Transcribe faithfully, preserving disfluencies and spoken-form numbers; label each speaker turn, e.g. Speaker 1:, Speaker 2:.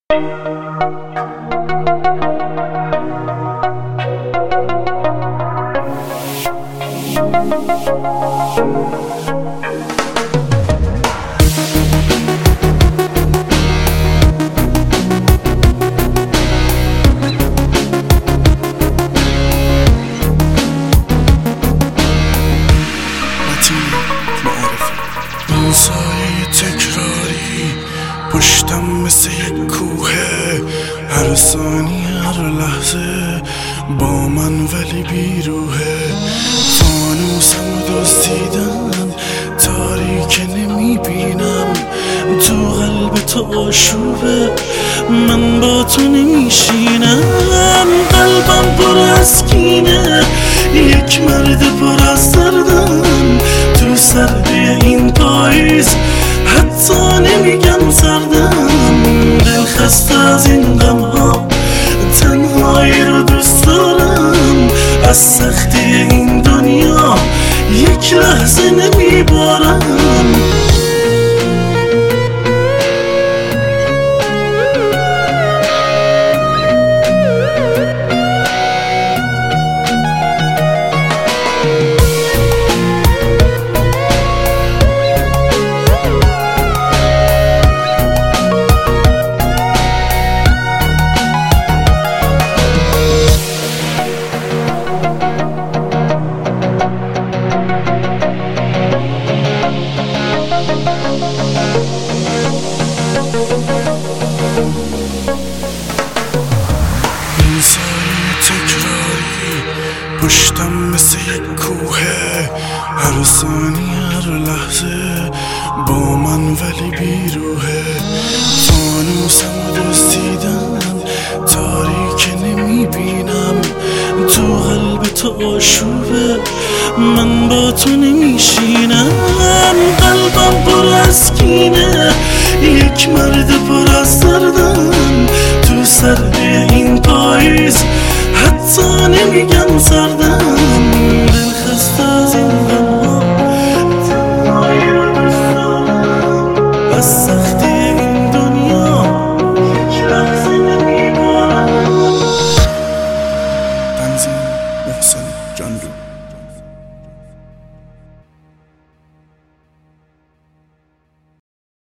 Speaker 1: این سایه تکراری پشتم مثل یک کوهه، هر ثانیه هر لحظه با من ولی بیروحه. فانوسم دزدیدن تاریک نمیبینم، تو قلب تو آشوبه من با تو نمیشینم. قلبم پر از کینه، یک مرد پر از دردم، تو سردی این پاییز حتی نمیگم سردم. دل خسته از این غم ها، تنهایی رو دوست دارم، از سختی این دنیا یک لحظه نمیبارم. این سایه تکراری پشتم مثل یک کوهه، هر ثانیه هر لحظه با من ولی بیروحه. فانوسم دزدیدن تاریک نمیبینم، تو قلب تو آشوبه من با تو نمیشینم. قلبم پر از کینه، یک مرد پر از دردم، تو سردی این پاییز حتی نمیگم سردم.